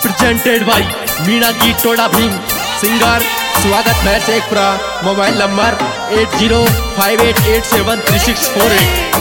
Presented by Meena की Toda Bhim singer. स्वागत है शेखपुरा। Mobile number 8058873648।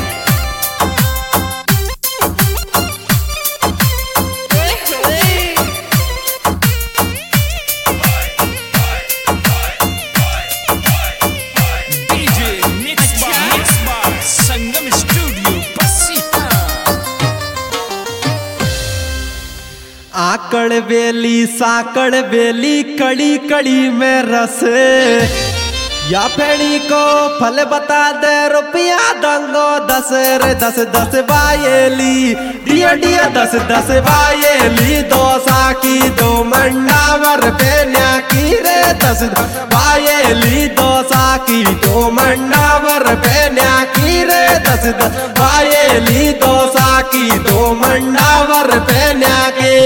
आकड़ बेली साकड़ बेली कड़ी कड़ी में रस, या फेणी को फल बता दे रुपया दंगो 10 रे 10 10 बायेली डिया डिया 10 10 बायेली। 2 साकी 2 मंडावर पेन्या की रे 10 बायेली। 2 साकी 2 मंडावर पेन्या की रे 10 10 बायेली। 2 साकी 2 मंडावर पेन्या की।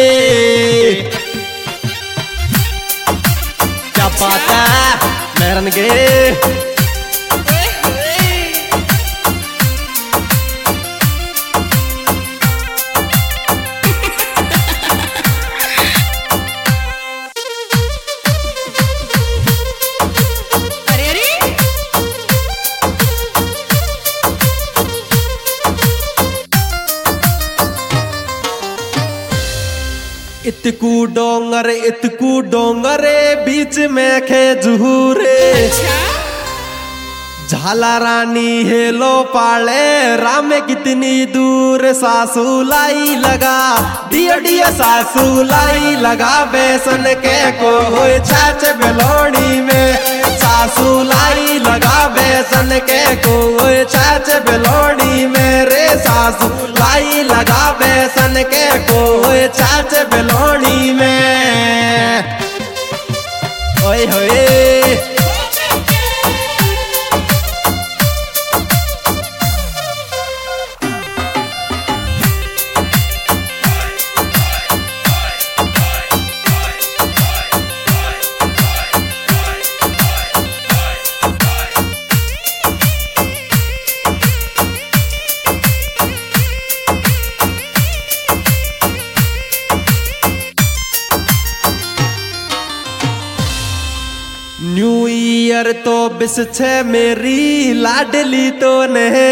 क्या बात है मेरन गे। इतकू डोंगरे बीच में खेजूरे। झाला रानी हेलो पाले राम कितनी दूर। सासू लाई लगा डिया डिया सासू लाई लगा बेसन के को छाछ बेलोनी में। सासू लाई लगा बेसन के को छाछ बेलोनी में रे। सासू लाई लगा बेसन के को छाछ बेलोनी में। ओए होए न्यू ईयर तो बिस छे मेरी लाडली तो ने।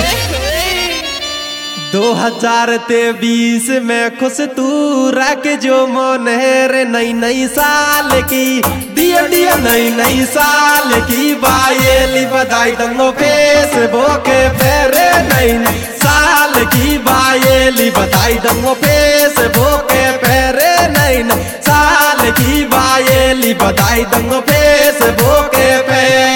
2023 में खुश तू रख जो मोन रे। नई नई साल की डिया डिया नई नई साल की बायेली बधाई दंगो फेसबुक पे रे। नई नई साल की बायेली बधाई दंगो फेसबुक पे रे। नई नई साल की बायेली बधाई दंगो फेसबुक पे।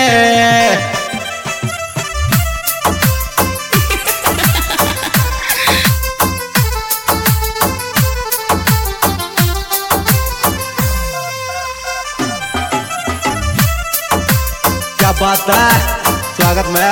क्या बात है स्वागत में।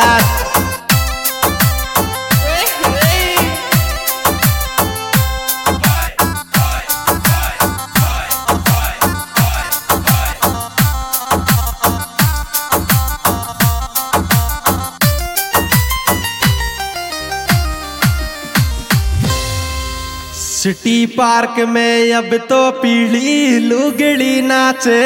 सिटी पार्क में अब तो पीली लुगड़ी नाचे।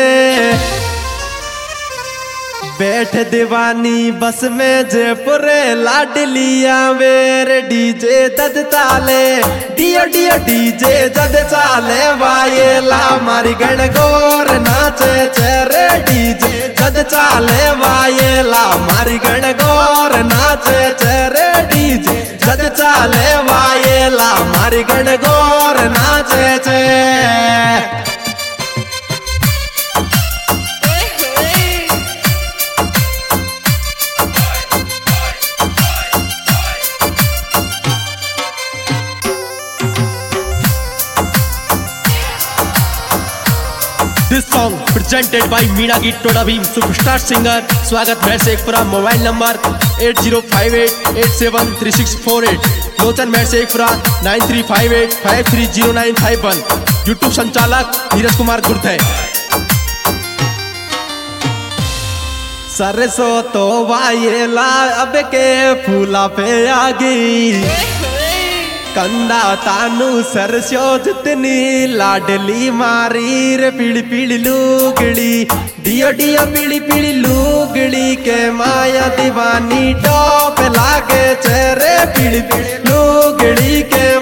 बैठ दीवानी बस में जयपुर लाडलिया मेरे। डीजे दद चाले डिया डिया डीजे दद चाले वायेला मारी गणगौर नाचे चेरे। डीजे दद चाले वायेला मारी गणगौर नाचे चेरे। डीजे दद चाले वायेला मारी गणगौर नाचे चे। This song presented by Meena की टोडा भीम सुपरस्टार सिंगर। स्वागत है शेखपुरा। Mobile number 8058873648। लोचन मेर शेखपुरा 9358530951। यूट्यूब संचालक नीरज कुमार गुर्थे। सरसों तो वायेला अब के फूला पे आ गई। कंदा तानू सरसो जितनी लाडली मारी रे पीली पीली लुगड़ी डियो डियो पीली पीली लुगड़ी के माया दीवानी टॉप लागे चेहरे पीली पीली लुगड़ी के